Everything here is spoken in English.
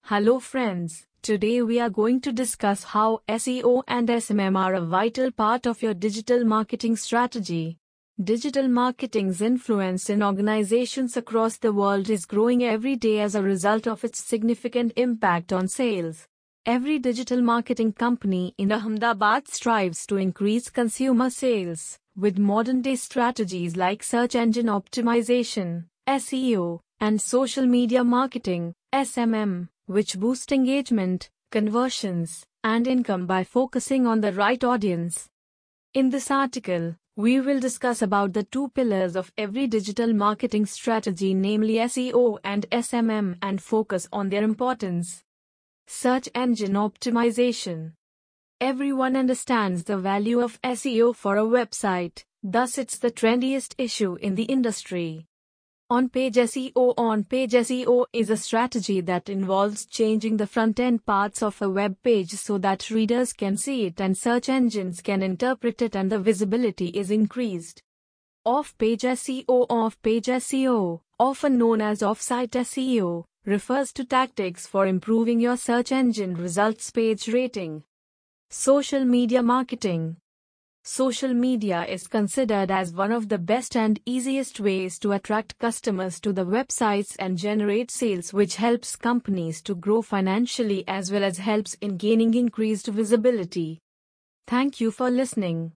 Hello friends, today we are going to discuss how SEO and SMM are a vital part of your digital marketing strategy. Digital marketing's influence in organizations across the world is growing every day as a result of its significant impact on sales. Every digital marketing company in Ahmedabad strives to increase consumer sales with modern-day strategies like search engine optimization, SEO, and social media marketing, SMM, which boost engagement, conversions, and income by focusing on the right audience. In this article, we will discuss about the two pillars of every digital marketing strategy, namely SEO and SMM, and focus on their importance. Search engine optimization. Everyone understands the value of SEO for a website, thus it's the trendiest issue in the industry. On-page SEO. On-page SEO is a strategy that involves changing the front-end parts of a web page so that readers can see it and search engines can interpret it and the visibility is increased. Off-page SEO. Off-page SEO, often known as off-site SEO, refers to tactics for improving your search engine results page rating. Social media marketing. Social media is considered as one of the best and easiest ways to attract customers to the websites and generate sales, which helps companies to grow financially as well as helps in gaining increased visibility. Thank you for listening.